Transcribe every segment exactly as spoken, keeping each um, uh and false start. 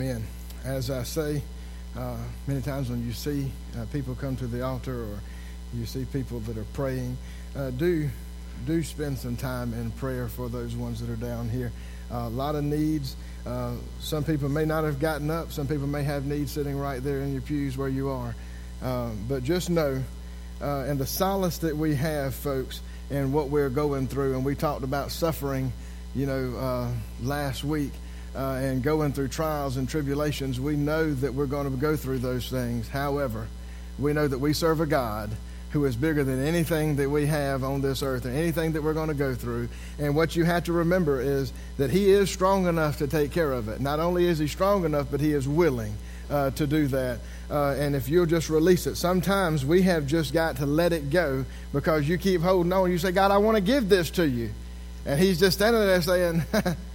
Amen. As I say, uh, many times when you see uh, people come to the altar or you see people that are praying, uh, do do spend some time in prayer for those ones that are down here. Uh, a lot of needs. Uh, some people may not have gotten up. Some people may have needs sitting right there in your pews where you are. Uh, but just know, uh, and the solace that we have, folks, in what we're going through, and we talked about suffering, you know, uh, last week. Uh, and going through trials and tribulations, we know that we're going to go through those things. However, we know that we serve a God who is bigger than anything that we have on this earth and anything that we're going to go through. And what you have to remember is that he is strong enough to take care of it. Not only is he strong enough, but he is willing uh, to do that. Uh, and if you'll just release it, sometimes we have just got to let it go because you keep holding on. You say, God, I want to give this to you. And he's just standing there saying,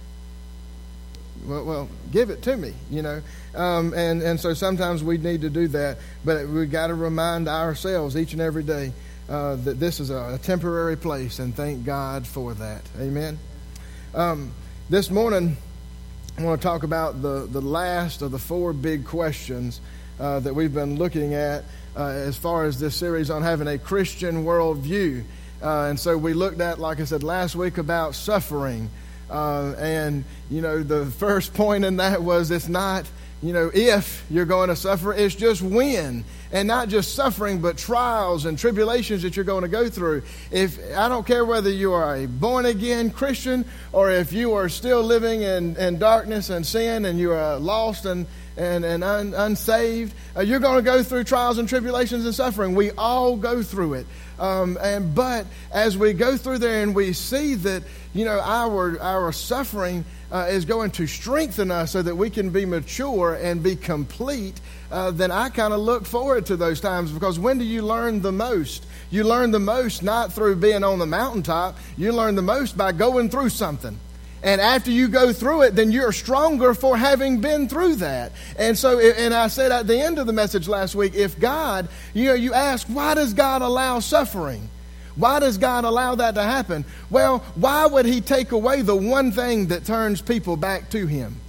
Well, well, give it to me, you know. Um, and, and so sometimes we need to do that. But we've got to remind ourselves each and every day uh, that this is a, a temporary place, and thank God for that. Amen. Um, this morning, I want to talk about the, the last of the four big questions uh, that we've been looking at uh, as far as this series on having a Christian worldview. Uh, and so we looked at, like I said last week, about suffering. Uh, and, you know, the first point in that was it's not, you know, if you're going to suffer, it's just when. And not just suffering, but trials and tribulations that you're going to go through. If I don't care whether you are a born-again Christian or if you are still living in, in darkness and sin and you are lost and, and, and un, unsaved, uh, you're going to go through trials and tribulations and suffering. We all go through it. Um, and but as we go through there and we see that, you know, our our suffering uh, is going to strengthen us so that we can be mature and be complete, uh, then I kind of look forward to those times, because when do you learn the most? You learn the most not through being on the mountaintop. You learn the most by going through something. And after you go through it, then you're stronger for having been through that. And so, and I said at the end of the message last week, if God, you know, you ask, why does God allow suffering? Why does God allow that to happen? Well, why would he take away the one thing that turns people back to him?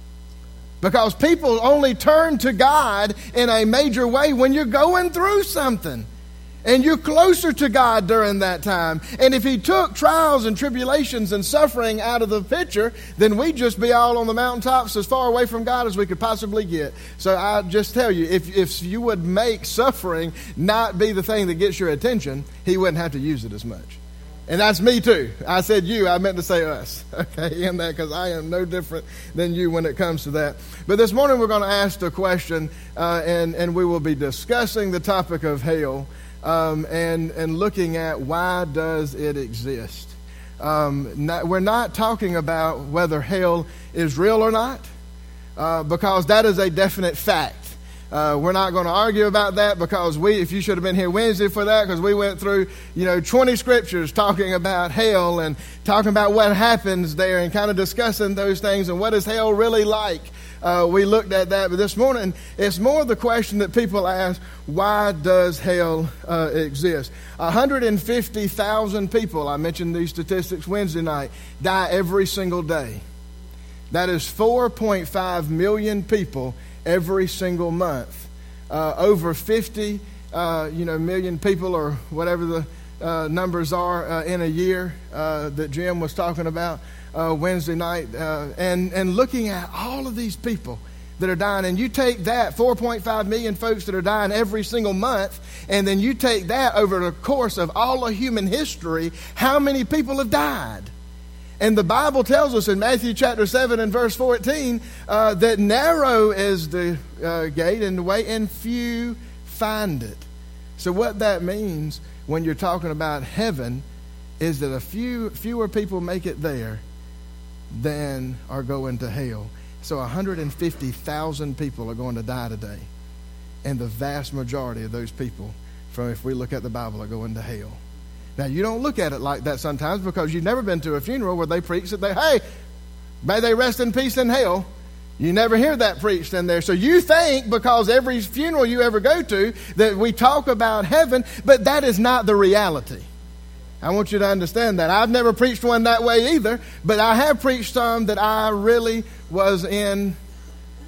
Because people only turn to God in a major way when you're going through something. And you're closer to God during that time. And if he took trials and tribulations and suffering out of the picture, then we'd just be all on the mountaintops as far away from God as we could possibly get. So I just tell you, if, if you would make suffering not be the thing that gets your attention, he wouldn't have to use it as much. And that's me too. I said you, I meant to say us. Okay, in that, because I am no different than you when it comes to that. But this morning we're going to ask the question, uh, and, and we will be discussing the topic of hell. Um, and, and looking at why does it exist. Um, not, we're not talking about whether hell is real or not, uh, because that is a definite fact. Uh, we're not going to argue about that, because we, if you should have been here Wednesday for that, because we went through, you know, twenty scriptures talking about hell and talking about what happens there and kind of discussing those things and what is hell really like. Uh, we looked at that, but this morning it's more the question that people ask, why does hell uh, exist? one hundred fifty thousand people, I mentioned these statistics Wednesday night, die every single day. That is four point five million people every single month. Uh, over fifty uh, you know, million people, or whatever the uh, numbers are uh, in a year uh, that Jim was talking about uh, Wednesday night. Uh, and, and looking at all of these people that are dying, and you take that four point five million folks that are dying every single month, and then you take that over the course of all of human history, how many people have died? And the Bible tells us in Matthew chapter seven and verse fourteen uh, that narrow is the uh, gate and the way, and few find it. So what that means when you're talking about heaven is that a few fewer people make it there than are going to hell. So one hundred fifty thousand people are going to die today. And the vast majority of those people, from if we look at the Bible, are going to hell. Now, you don't look at it like that sometimes, because you've never been to a funeral where they preach that they, hey, may they rest in peace in hell. You never hear that preached in there. So you think, because every funeral you ever go to, that we talk about heaven, but that is not the reality. I want you to understand that. I've never preached one that way either, but I have preached some that I really was in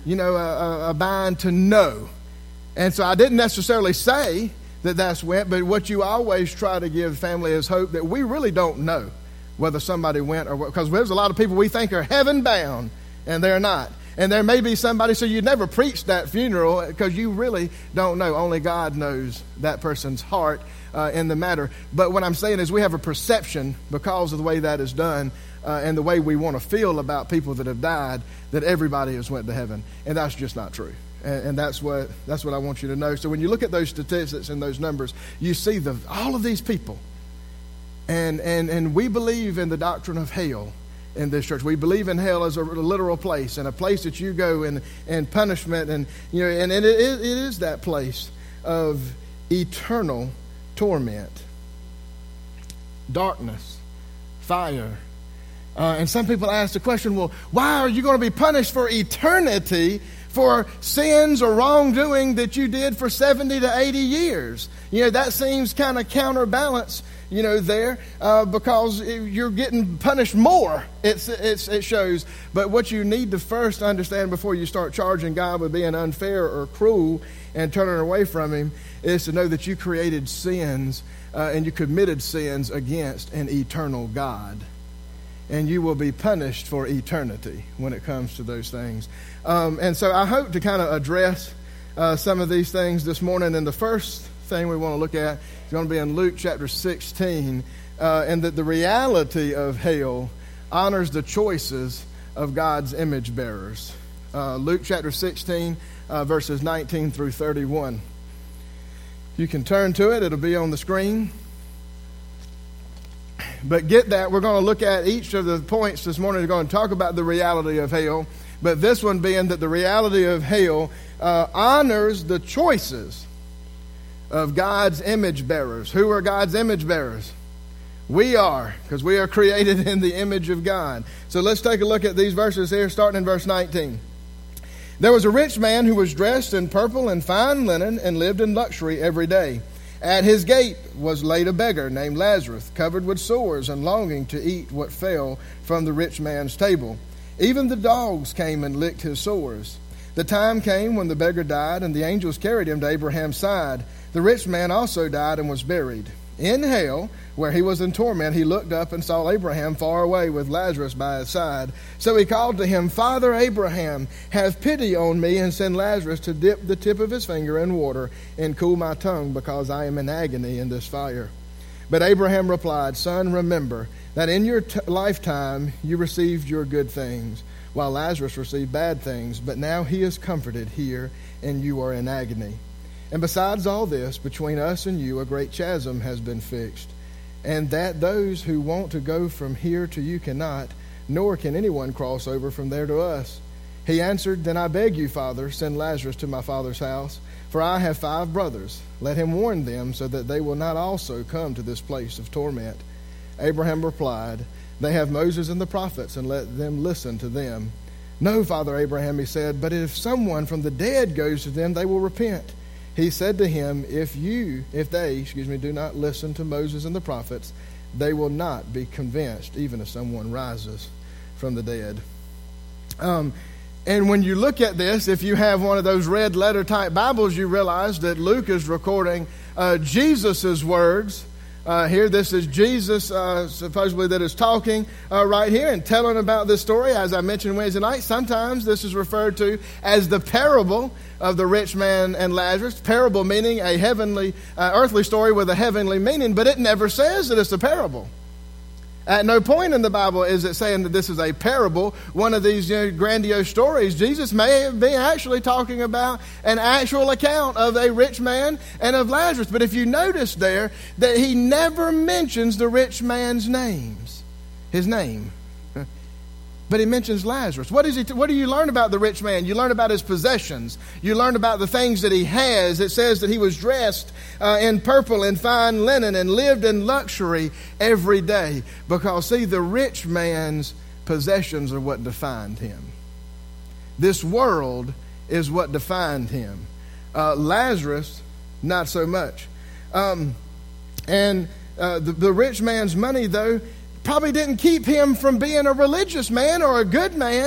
you know, a, a bind to know. And so I didn't necessarily say that that's went, but what you always try to give family is hope that we really don't know whether somebody went or what, because there's a lot of people we think are heaven bound and they're not. And there may be somebody, so you never preach that funeral because you really don't know. Only God knows that person's heart uh, in the matter. But what I'm saying is we have a perception because of the way that is done uh, and the way we want to feel about people that have died that everybody has went to heaven. And that's just not true. And, and that's what that's what I want you to know. So when you look at those statistics and those numbers, you see the all of these people. And, and, and we believe in the doctrine of hell in this church. We believe in hell as a literal place and a place that you go and, and punishment. And, you know, and it, it, it is that place of eternal torment, darkness, fire. Uh, and some people ask the question, well, why are you going to be punished for eternity for sins or wrongdoing that you did for seventy to eighty years? You know, that seems kind of counterbalance, you know, there, uh, because you're getting punished more, it's, it's, it shows. But what you need to first understand before you start charging God with being unfair or cruel and turning away from Him is to know that you created sins uh, and you committed sins against an eternal God. And you will be punished for eternity when it comes to those things. Um, and so I hope to kind of address uh, some of these things this morning. And the first thing we want to look at is going to be in Luke chapter sixteen, uh, and that the reality of hell honors the choices of God's image bearers. Uh, Luke chapter sixteen, uh, verses nineteen through thirty-one. You can turn to it. It'll be on the screen. But get that, we're going to look at each of the points this morning. We're going to talk about the reality of hell. But this one being that the reality of hell uh, honors the choices of God's image bearers. Who are God's image bearers? We are, because we are created in the image of God. So let's take a look at these verses here, starting in verse nineteen. There was a rich man who was dressed in purple and fine linen and lived in luxury every day. At his gate was laid a beggar named Lazarus, covered with sores and longing to eat what fell from the rich man's table. Even the dogs came and licked his sores. The time came when the beggar died, and the angels carried him to Abraham's side. The rich man also died and was buried. In hell, where he was in torment, he looked up and saw Abraham far away with Lazarus by his side. So he called to him, Father Abraham, have pity on me and send Lazarus to dip the tip of his finger in water and cool my tongue, because I am in agony in this fire. But Abraham replied, Son, remember that in your t- lifetime you received your good things, while Lazarus received bad things. But now he is comforted here, and you are in agony. And besides all this, between us and you a great chasm has been fixed, and that those who want to go from here to you cannot, nor can anyone cross over from there to us. He answered, Then I beg you, Father, send Lazarus to my father's house, for I have five brothers. Let him warn them, so that they will not also come to this place of torment. Abraham replied, They have Moses and the prophets, and let them listen to them. No, Father Abraham, he said, but if someone from the dead goes to them, they will repent. He said to him, If you, if they, excuse me, do not listen to Moses and the prophets, they will not be convinced, even if someone rises from the dead. Um, and when you look at this, if you have one of those red letter type Bibles, you realize that Luke is recording uh, Jesus' words. Uh, here, this is Jesus, uh, supposedly, that is talking uh, right here and telling about this story. As I mentioned Wednesday night, sometimes this is referred to as the parable of the rich man and Lazarus. Parable meaning a heavenly, uh, earthly story with a heavenly meaning, but it never says that it's a parable. At no point in the Bible is it saying that this is a parable, one of these you know, grandiose stories. Jesus may have been actually talking about an actual account of a rich man and of Lazarus. But if you notice there that he never mentions the rich man's names, his name. But he mentions Lazarus. What is he? T- what do you learn about the rich man? You learn about his possessions. You learn about the things that he has. It says that he was dressed uh, in purple and fine linen and lived in luxury every day. Because, see, the rich man's possessions are what defined him. This world is what defined him. Uh, Lazarus, not so much. Um, and uh, the, the rich man's money, though, probably didn't keep him from being a religious man or a good man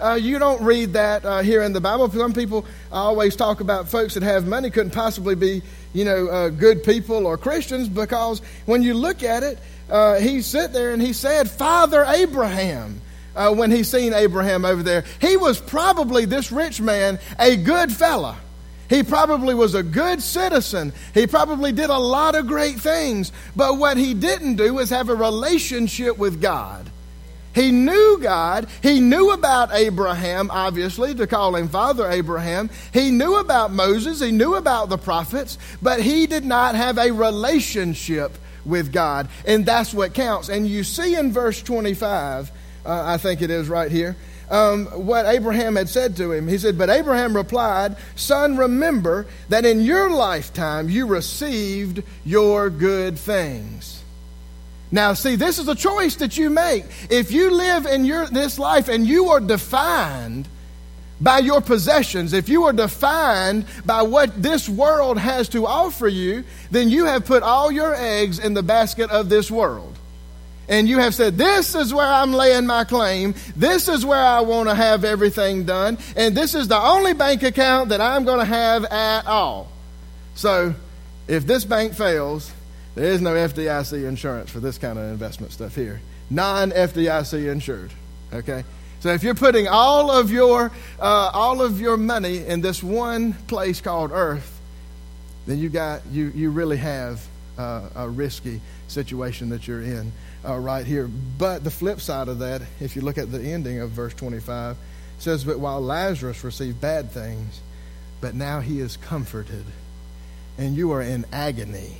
uh, you don't read that uh, here in the Bible. Some people always talk about folks that have money couldn't possibly be, you know, uh, good people or Christians, because when you look at it, uh, he sat there and he said, Father Abraham. Uh, when he seen Abraham over there, he was probably, this rich man, a good fella. He probably was a good citizen. He probably did a lot of great things. But what he didn't do was have a relationship with God. He knew God. He knew about Abraham, obviously, to call him Father Abraham. He knew about Moses. He knew about the prophets. But he did not have a relationship with God. And that's what counts. And you see in verse twenty-five, uh, I think it is right here, Um, what Abraham had said to him. He said, but Abraham replied, Son, remember that in your lifetime you received your good things. Now, see, this is a choice that you make. If you live in your this life and you are defined by your possessions, if you are defined by what this world has to offer you, then you have put all your eggs in the basket of this world. And you have said, this is where I'm laying my claim. This is where I want to have everything done. And this is the only bank account that I'm going to have at all. So if this bank fails, there is no F D I C insurance for this kind of investment stuff here. Non-F D I C insured. Okay? So if you're putting all of your uh, all of your money in this one place called Earth, then you got you you really have uh, a risky situation that you're in. Uh, right here. But the flip side of that, if you look at the ending of verse twenty-five, it says, but while Lazarus received bad things, but now he is comforted, and you are in agony,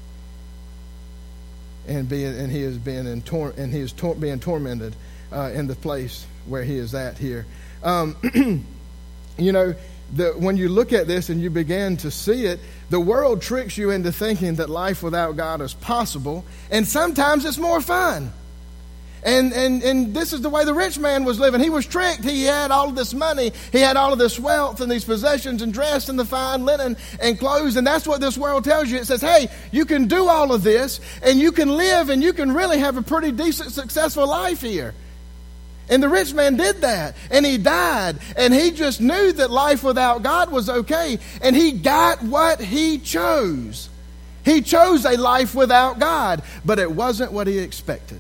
and being and he is being in tor- and he is tor- being tormented uh, in the place where he is at here. Um, you know, the, when you look at this and you begin to see it, the world tricks you into thinking that life without God is possible, and sometimes it's more fun. And, and and this is the way the rich man was living. He was tricked. He had all of this money. He had all of this wealth and these possessions and dressed in the fine linen and clothes. And that's what this world tells you. It says, hey, you can do all of this and you can live and you can really have a pretty decent, successful life here. And the rich man did that, and he died, and he just knew that life without God was okay, and he got what he chose. He chose a life without God, but it wasn't what he expected.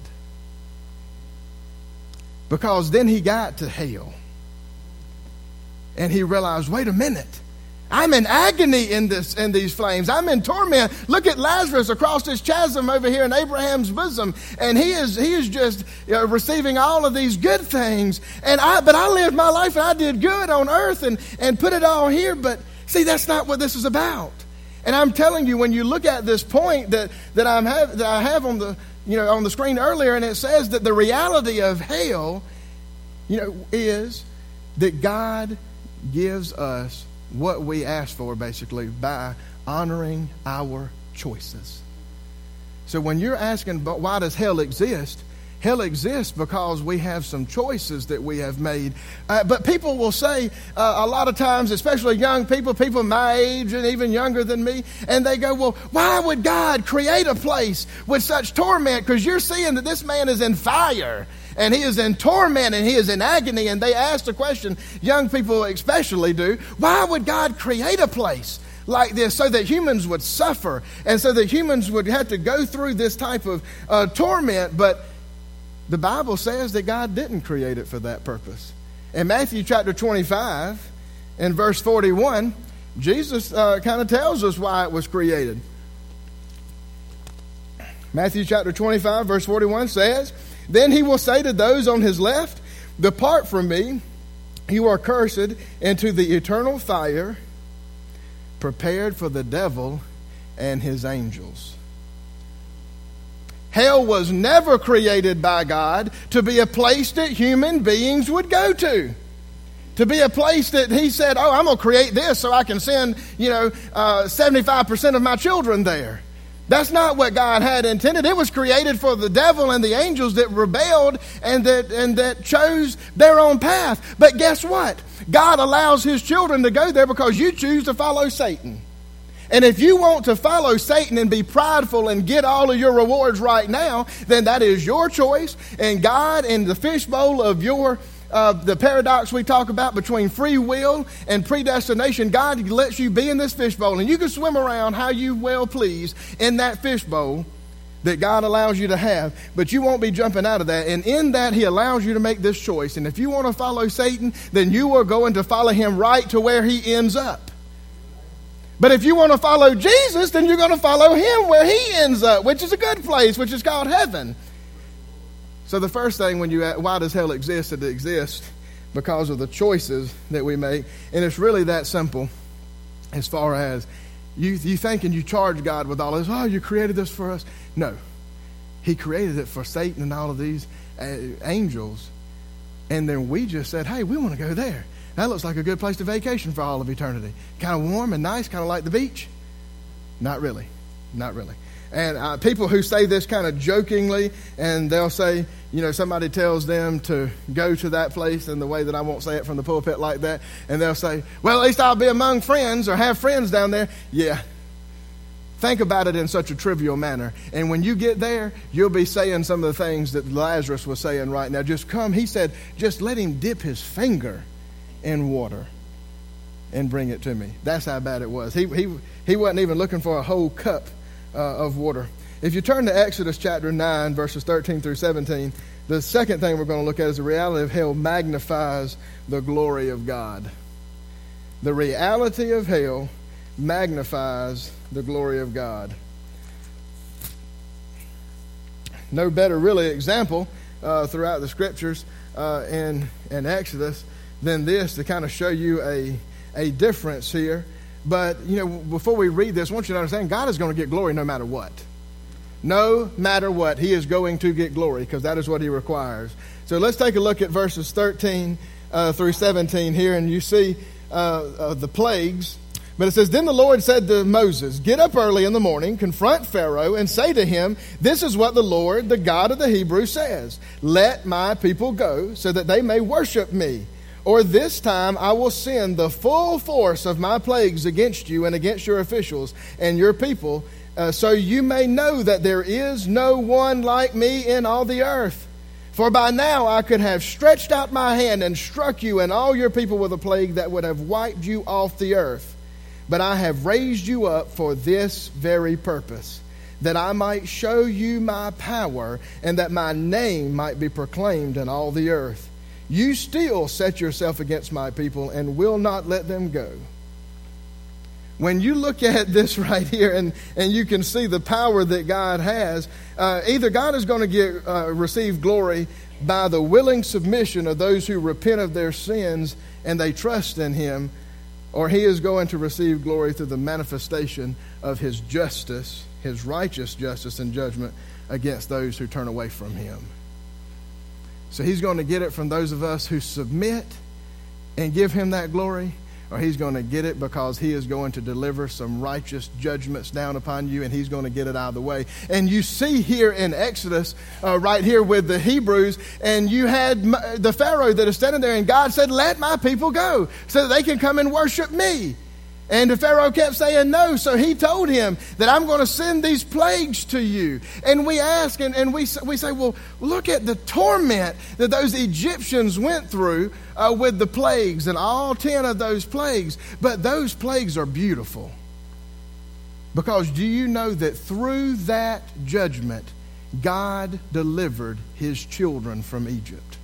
Because then he got to hell, and he realized, wait a minute, I'm in agony in this in these flames. I'm in torment. Look at Lazarus across this chasm over here in Abraham's bosom, and he is he is just uh, receiving all of these good things. And I, but I lived my life and I did good on earth and and put it all here. But see, that's not what this is about. And I'm telling you, when you look at this point that that I'm have that I have on the you know on the screen earlier, and it says that the reality of hell, you know, is that God gives us what we ask for, basically, by honoring our choices. So when you're asking, but why does hell exist? Hell exists because we have some choices that we have made. Uh, but people will say uh, a lot of times, especially young people, people my age and even younger than me, and they go, well, why would God create a place with such torment? Because you're seeing that this man is in fire. And he is in torment and he is in agony. And they ask the question, young people especially do, why would God create a place like this so that humans would suffer and so that humans would have to go through this type of uh, torment? But the Bible says that God didn't create it for that purpose. In Matthew chapter twenty-five and verse forty-one, Jesus uh, kind of tells us why it was created. Matthew chapter twenty-five verse forty-one says, then he will say to those on his left, depart from me, you are cursed, into the eternal fire prepared for the devil and his angels. Hell was never created by God to be a place that human beings would go to. To be a place that he said, oh, I'm going to create this so I can send, you know, uh, seventy-five percent of my children there. That's not what God had intended. It was created for the devil and the angels that rebelled and that and that chose their own path. But guess what? God allows his children to go there because you choose to follow Satan. And if you want to follow Satan and be prideful and get all of your rewards right now, then that is your choice. And God, in the fishbowl of your uh, the paradox we talk about between free will and predestination. God lets you be in this fishbowl, and you can swim around how you well please in that fishbowl that God allows you to have, but you won't be jumping out of that. And in that, he allows you to make this choice. And if you want to follow Satan, then you are going to follow him right to where he ends up. But if you want to follow Jesus, then you're going to follow him where he ends up, which is a good place, which is called heaven. So the first thing, when you ask, why does hell exist? It exists because of the choices that we make. And it's really that simple as far as you, you think and you charge God with all this. Oh, you created this for us. No. He created it for Satan and all of these uh, angels. And then we just said, hey, we want to go there. That looks like a good place to vacation for all of eternity. Kind of warm and nice, kind of like the beach. Not really. Not really. And uh, people who say this kind of jokingly, and they'll say, you know, somebody tells them to go to that place in the way that I won't say it from the pulpit like that. And they'll say, well, at least I'll be among friends or have friends down there. Yeah. Think about it in such a trivial manner. And when you get there, you'll be saying some of the things that Lazarus was saying right now. Just come, he said, just let him dip his finger in water and bring it to me. That's how bad it was. He, he, he wasn't even looking for a whole cup Uh, of water. If you turn to Exodus chapter nine, verses thirteen through seventeen, the second thing we're going to look at is the reality of hell magnifies the glory of God. The reality of hell magnifies the glory of God. No better, really, example uh, throughout the scriptures uh, in, in Exodus than this to kind of show you a, a difference here. But, you know, before we read this, I want you to understand God is going to get glory no matter what. No matter what, he is going to get glory because that is what he requires. So let's take a look at verses thirteen uh, through seventeen here, and you see uh, uh, the plagues. But it says, then the Lord said to Moses, get up early in the morning, confront Pharaoh, and say to him, this is what the Lord, the God of the Hebrews, says. Let my people go so that they may worship me. Or this time I will send the full force of my plagues against you and against your officials and your people, uh, so you may know that there is no one like me in all the earth. For by now I could have stretched out my hand and struck you and all your people with a plague that would have wiped you off the earth. But I have raised you up for this very purpose, that I might show you my power and that my name might be proclaimed in all the earth. You still set yourself against my people and will not let them go. When you look at this right here and, and you can see the power that God has, uh, either God is going to get uh, receive glory by the willing submission of those who repent of their sins and they trust in him, or he is going to receive glory through the manifestation of his justice, his righteous justice and judgment against those who turn away from him. So he's going to get it from those of us who submit and give him that glory, or he's going to get it because he is going to deliver some righteous judgments down upon you, and he's going to get it out of the way. And you see here in Exodus, uh, right here with the Hebrews, and you had the Pharaoh that is standing there, and God said, let my people go so that they can come and worship me. And the Pharaoh kept saying no, so he told him that I'm going to send these plagues to you. And we ask, and, and we, we say, well, look at the torment that those Egyptians went through uh, with the plagues and all ten of those plagues. But those plagues are beautiful. Because do you know that through that judgment, God delivered his children from Egypt?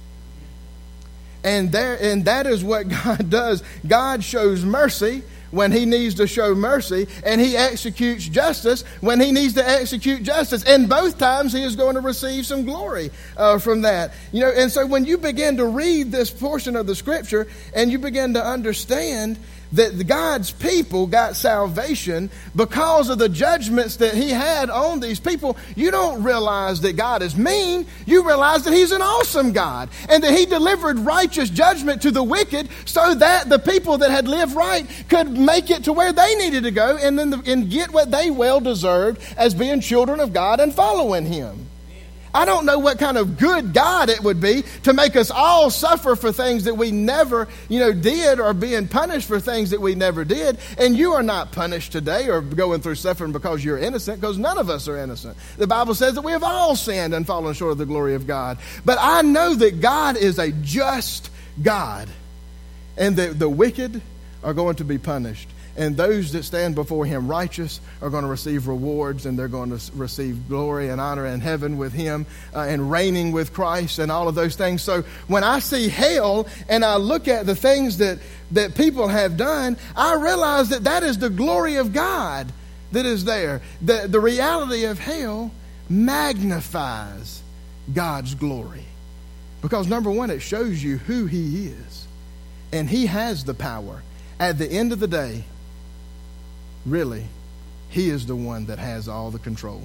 And there, and that is what God does. God shows mercy when he needs to show mercy, and he executes justice when he needs to execute justice. And both times he is going to receive some glory uh, from that. You know, and so when you begin to read this portion of the scripture and you begin to understand that God's people got salvation because of the judgments that he had on these people, you don't realize that God is mean. You realize that he's an awesome God and that he delivered righteous judgment to the wicked so that the people that had lived right could make it to where they needed to go and then the, and get what they well deserved as being children of God and following him. I don't know what kind of good God it would be to make us all suffer for things that we never, you know, did, or being punished for things that we never did. And you are not punished today or going through suffering because you're innocent, because none of us are innocent. The Bible says that we have all sinned and fallen short of the glory of God. But I know that God is a just God. And the, the wicked are going to be punished. And those that stand before him righteous are going to receive rewards, and they're going to receive glory and honor in heaven with him uh, and reigning with Christ and all of those things. So when I see hell and I look at the things that, that people have done, I realize that that is the glory of God that is there. The, the reality of hell magnifies God's glory. Because number one, it shows you who he is. And he has the power. At the end of the day, really, he is the one that has all the control.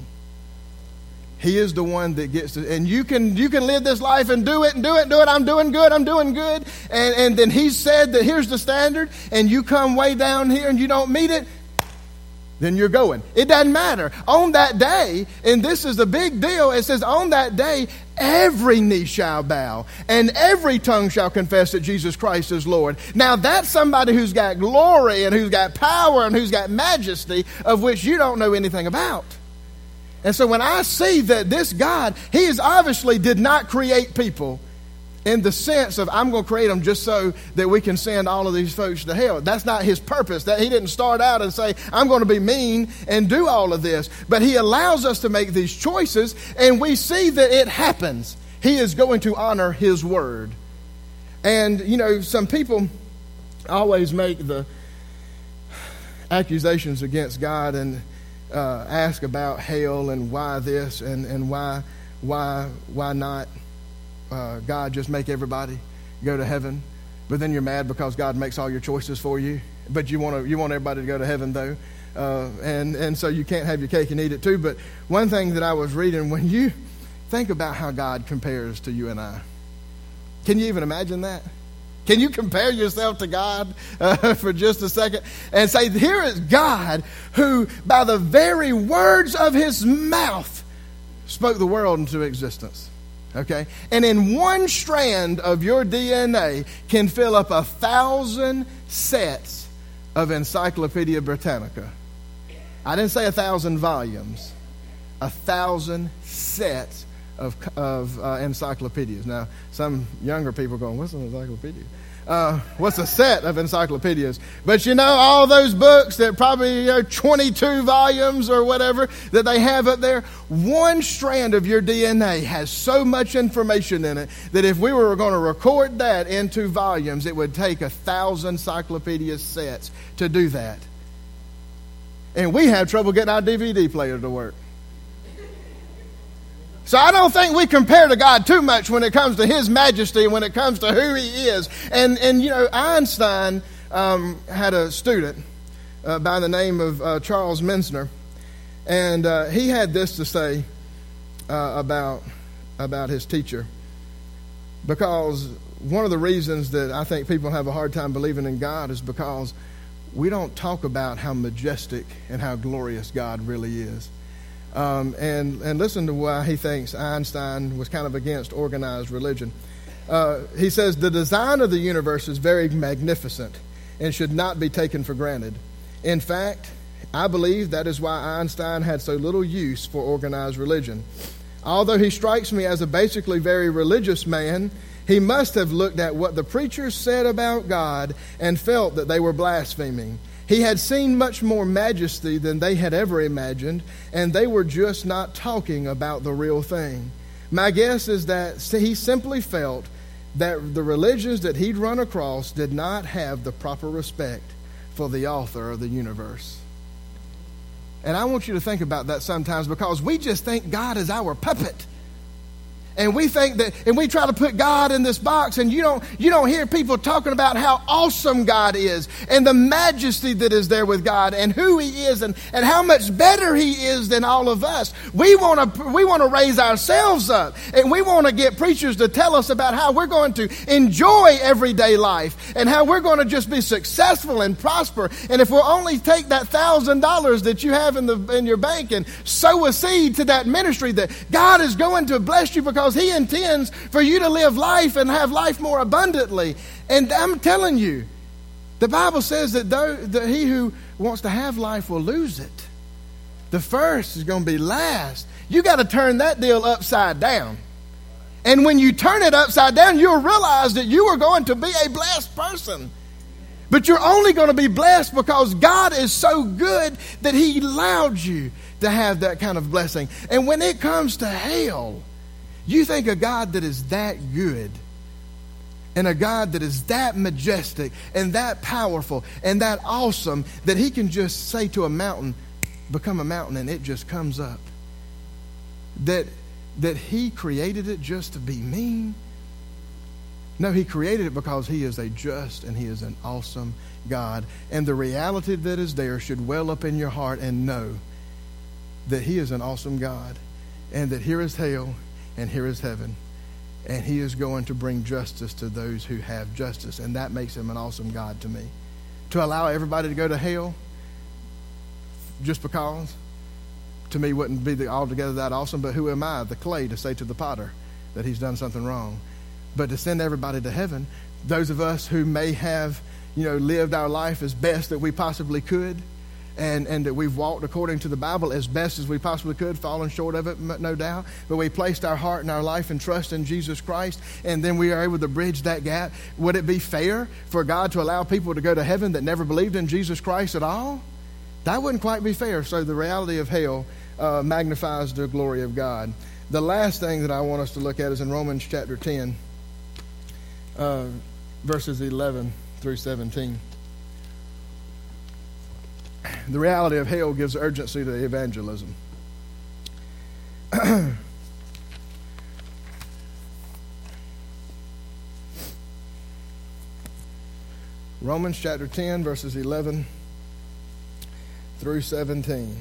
He is the one that gets to, and you can you can live this life and do it and do it and do it. I'm doing good, I'm doing good. And, and then he said that here's the standard, and you come way down here and you don't meet it, then you're going. It doesn't matter. On that day, and this is the big deal, it says on that day, every knee shall bow and every tongue shall confess that Jesus Christ is Lord. Now that's somebody who's got glory and who's got power and who's got majesty, of which you don't know anything about. And so when I see that this God, he is obviously did not create people in the sense of I'm going to create them just so that we can send all of these folks to hell. That's not his purpose. That he didn't start out and say, I'm going to be mean and do all of this. But he allows us to make these choices, and we see that it happens. He is going to honor his word. And, you know, some people always make the accusations against God and uh, ask about hell and why this and, and why, why, why not. Uh, God just make everybody go to heaven, but then you're mad because God makes all your choices for you. But you want to you want everybody to go to heaven though, uh, and and so you can't have your cake and eat it too. But one thing that I was reading, when you think about how God compares to you and I, can you even imagine that? Can you compare yourself to God uh, for just a second and say, here is God who, by the very words of his mouth, spoke the world into existence. Okay? And in one strand of your D N A can fill up a thousand sets of Encyclopedia Britannica. I didn't say a thousand volumes. A thousand sets of, of uh, encyclopedias. Now, some younger people are going, what's an encyclopedia? Uh, what's a set of encyclopedias? But you know, all those books that probably, you know, twenty-two volumes or whatever that they have up there, one strand of your D N A has so much information in it that if we were going to record that into volumes, it would take a thousand encyclopedia sets to do that. And we have trouble getting our D V D player to work. So I don't think we compare to God too much when it comes to his majesty and when it comes to who he is. And, and you know, Einstein um, had a student uh, by the name of uh, Charles Menzner. And uh, he had this to say uh, about, about his teacher. Because one of the reasons that I think people have a hard time believing in God is because we don't talk about how majestic and how glorious God really is. Um, and, and listen to why he thinks Einstein was kind of against organized religion. Uh, he says, the design of the universe is very magnificent and should not be taken for granted. In fact, I believe that is why Einstein had so little use for organized religion. Although he strikes me as a basically very religious man, he must have looked at what the preachers said about God and felt that they were blaspheming. He had seen much more majesty than they had ever imagined, and they were just not talking about the real thing. My guess is that he simply felt that the religions that he'd run across did not have the proper respect for the author of the universe. And I want you to think about that sometimes, because we just think God is our puppet. And we think that, and we try to put God in this box, and you don't, you don't hear people talking about how awesome God is and the majesty that is there with God and who he is and, and how much better he is than all of us. We want to, we want to raise ourselves up, and we want to get preachers to tell us about how we're going to enjoy everyday life and how we're going to just be successful and prosper. And if we'll only take that thousand dollars that you have in the, in your bank and sow a seed to that ministry, that God is going to bless you because he intends for you to live life and have life more abundantly. And I'm telling you, the Bible says that, though, that he who wants to have life will lose it. The first is going to be last. You got to turn that deal upside down. And when you turn it upside down, you'll realize that you are going to be a blessed person. But you're only going to be blessed because God is so good that he allowed you to have that kind of blessing. And when it comes to hell, you think a God that is that good and a God that is that majestic and that powerful and that awesome that he can just say to a mountain, become a mountain, and it just comes up. That, that he created it just to be mean? No, he created it because he is a just and he is an awesome God. And the reality that is there should well up in your heart and know that he is an awesome God and that here is hell and here is heaven. And he is going to bring justice to those who have justice. And that makes him an awesome God to me. To allow everybody to go to hell just because, to me, wouldn't be the, altogether that awesome. But who am I, the clay, to say to the potter that he's done something wrong? But to send everybody to heaven, those of us who may have, you know, lived our life as best that we possibly could, and, and that we've walked according to the Bible as best as we possibly could, fallen short of it, no doubt, but we placed our heart and our life and trust in Jesus Christ, and then we are able to bridge that gap. Would it be fair for God to allow people to go to heaven that never believed in Jesus Christ at all? That wouldn't quite be fair. So the reality of hell uh, magnifies the glory of God. The last thing that I want us to look at is in Romans chapter ten. Uh, verses eleven through seventeen. The reality of hell gives urgency to evangelism. Romans chapter ten, verses eleven through seventeen.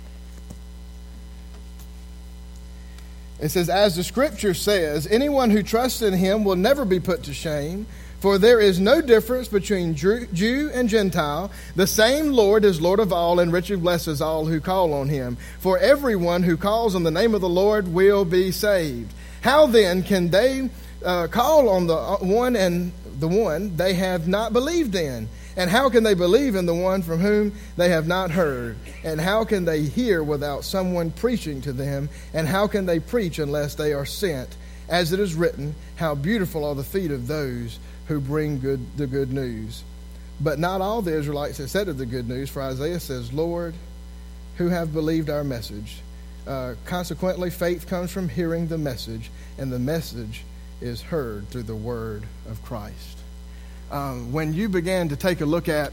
It says, as the scripture says, anyone who trusts in him will never be put to shame, for there is no difference between Jew and Gentile. The same Lord is Lord of all and richly blesses all who call on him. For everyone who calls on the name of the Lord will be saved. How then can they uh, call on the one and the one they have not believed in? And how can they believe in the one from whom they have not heard? And how can they hear without someone preaching to them? And how can they preach unless they are sent? As it is written, how beautiful are the feet of those who bring good the good news. But not all the Israelites accepted the good news, for Isaiah says, Lord, who have believed our message? Uh, consequently, faith comes from hearing the message, and the message is heard through the word of Christ. Um, when you began to take a look at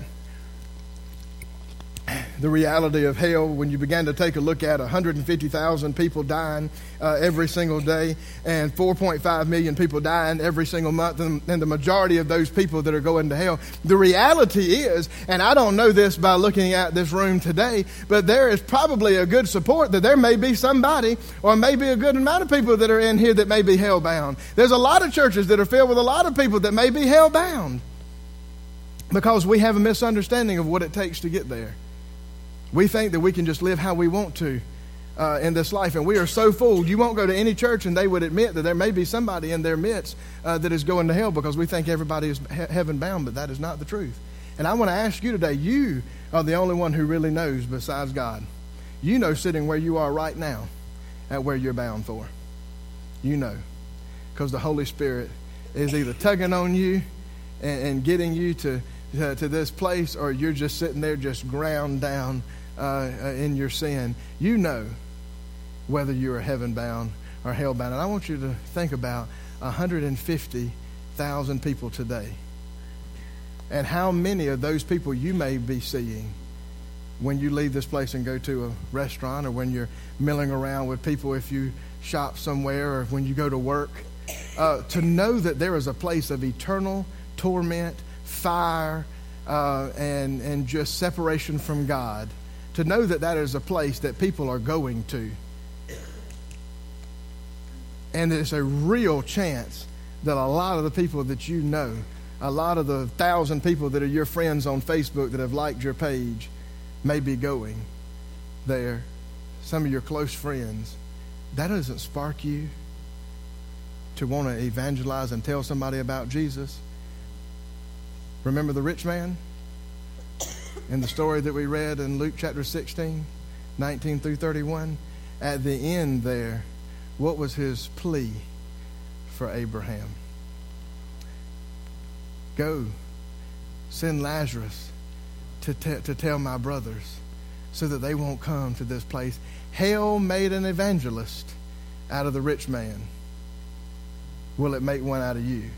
the reality of hell, when you began to take a look at one hundred fifty thousand people dying uh, every single day and four point five million people dying every single month, and, and the majority of those people that are going to hell, the reality is, and I don't know this by looking at this room today, but there is probably a good support that there may be somebody or maybe a good amount of people that are in here that may be hell-bound. There's a lot of churches that are filled with a lot of people that may be hell-bound because we have a misunderstanding of what it takes to get there. We think that we can just live how we want to uh, in this life. And we are so fooled. You won't go to any church and they would admit that there may be somebody in their midst uh, that is going to hell because we think everybody is he- heaven bound, but that is not the truth. And I want to ask you today, you are the only one who really knows besides God. You know sitting where you are right now at where you're bound for. You know. Because the Holy Spirit is either tugging on you and, and getting you to, to, to this place, or you're just sitting there just ground down Uh, in your sin. You know whether you are heaven bound or hell bound. And I want you to think about one hundred fifty thousand people today, and how many of those people you may be seeing when you leave this place and go to a restaurant, or when you're milling around with people, if you shop somewhere, or when you go to work. Uh, to know that there is a place of eternal torment, fire, uh, and and just separation from God. To know that that is a place that people are going to. And there's a real chance that a lot of the people that you know, a lot of the thousand people that are your friends on Facebook that have liked your page, may be going there. Some of your close friends. That doesn't spark you to want to evangelize and tell somebody about Jesus. Remember the rich man? In the story that we read in Luke chapter sixteen, nineteen through thirty-one, at the end there, what was his plea for Abraham. Go, send Lazarus to, te- to tell my brothers so that they won't come to this place. Hell made an evangelist out of the rich man. Will it make one out of you?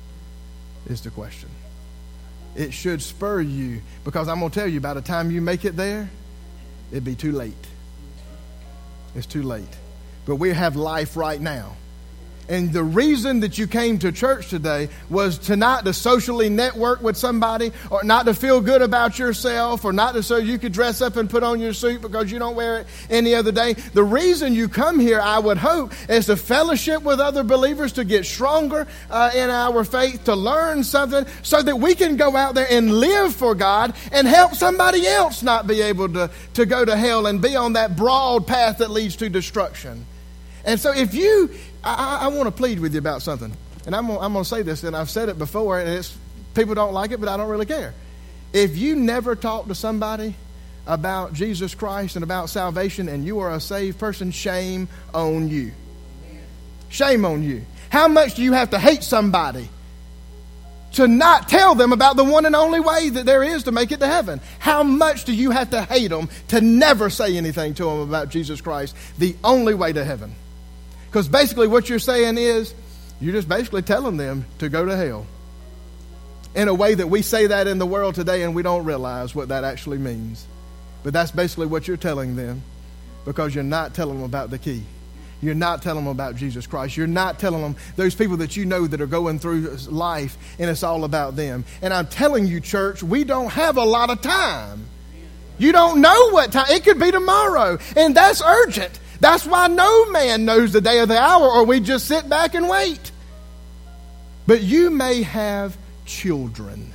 Is the question. It should spur you, because I'm going to tell you, by the time you make it there, it'd be too late. It's too late. But we have life right now. And the reason that you came to church today was to not to socially network with somebody, or not to feel good about yourself, or not to so you could dress up and put on your suit because you don't wear it any other day. The reason you come here, I would hope, is to fellowship with other believers, to get stronger uh, in our faith, to learn something so that we can go out there and live for God and help somebody else not be able to, to go to hell and be on that broad path that leads to destruction. And so if you, I, I want to plead with you about something. And I'm going I'm to say this, and I've said it before, and it's, people don't like it, but I don't really care. If you never talk to somebody about Jesus Christ and about salvation, and you are a saved person, shame on you. Shame on you. How much do you have to hate somebody to not tell them about the one and only way that there is to make it to heaven? How much do you have to hate them to never say anything to them about Jesus Christ, the only way to heaven? Because basically what you're saying is, you're just basically telling them to go to hell. In a way that we say that in the world today, and we don't realize what that actually means. But that's basically what you're telling them, because you're not telling them about the key. You're not telling them about Jesus Christ. You're not telling them those people that you know that are going through life, and it's all about them. And I'm telling you, church, we don't have a lot of time. You don't know what time. It could be tomorrow, and that's urgent. That's why no man knows the day or the hour, or we just sit back and wait. But you may have children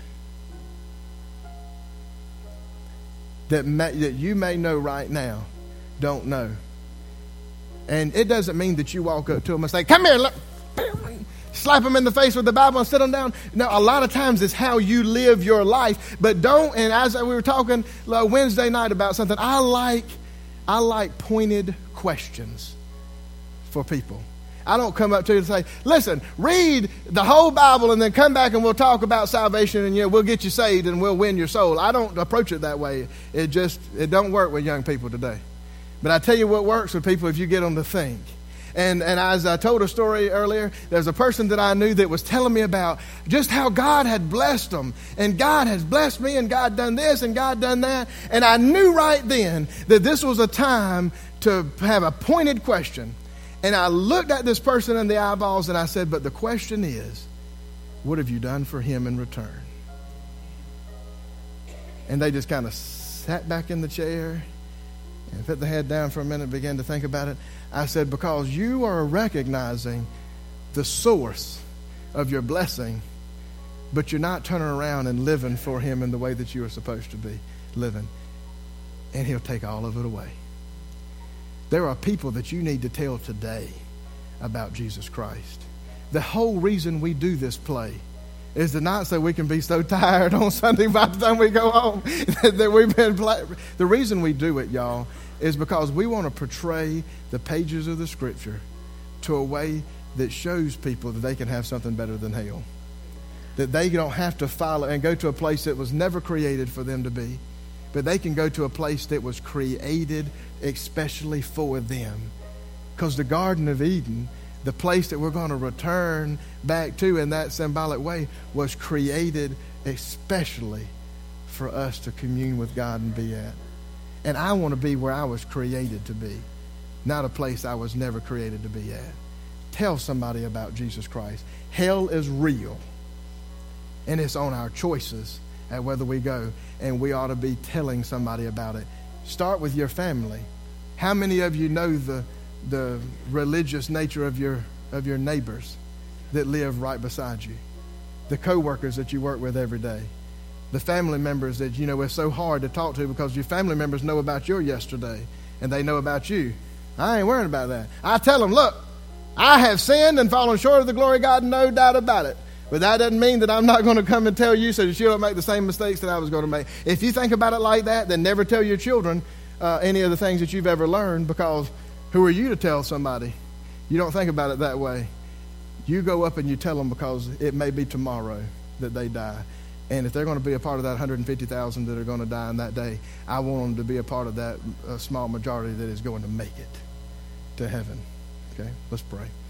that, may, that you may know right now don't know. And it doesn't mean that you walk up to them and say, come here, look, slap them in the face with the Bible and sit them down. No, a lot of times it's how you live your life. But don't, and as we were talking uh, Wednesday night about something, I like, I like pointed questions for people. I don't come up to you and say, listen, read the whole Bible and then come back and we'll talk about salvation, and you know, we'll get you saved and we'll win your soul. I don't approach it that way. It just, it don't work with young people today. But I tell you what works with people if you get them to think. And and as I told a story earlier, there's a person that I knew that was telling me about just how God had blessed them. And God has blessed me, and God done this, and God done that. And I knew right then that this was a time to have a pointed question. And I looked at this person in the eyeballs and I said, but the question is, what have you done for him in return? And they just kind of sat back in the chair and put their head down for a minute and began to think about it. I said, because you are recognizing the source of your blessing, but you're not turning around and living for him in the way that you are supposed to be living. And he'll take all of it away. There are people that you need to tell today about Jesus Christ. The whole reason we do this play is to not so we can be so tired on Sunday by the time we go home that we've been play. The reason we do it, y'all, is because we want to portray the pages of the Scripture to a way that shows people that they can have something better than hell. That they don't have to follow and go to a place that was never created for them to be, but they can go to a place that was created especially for them. Because the Garden of Eden, the place that we're going to return back to in that symbolic way, was created especially for us to commune with God and be at. And I want to be where I was created to be, not a place I was never created to be at. Tell somebody about Jesus Christ. Hell is real, and it's on our choices at whether we go, and we ought to be telling somebody about it. Start with your family. How many of you know the the religious nature of your of your neighbors that live right beside you? The coworkers that you work with every day. The family members that, you know, it's so hard to talk to because your family members know about your yesterday and they know about you. I ain't worrying about that. I tell them, look, I have sinned and fallen short of the glory of God, no doubt about it. But that doesn't mean that I'm not going to come and tell you so that you don't make the same mistakes that I was going to make. If you think about it like that, then never tell your children uh, any of the things that you've ever learned, because who are you to tell somebody? You don't think about it that way. You go up and you tell them, because it may be tomorrow that they die. And if they're going to be a part of that one hundred fifty thousand that are going to die in that day, I want them to be a part of that uh, small majority that is going to make it to heaven. Okay, let's pray.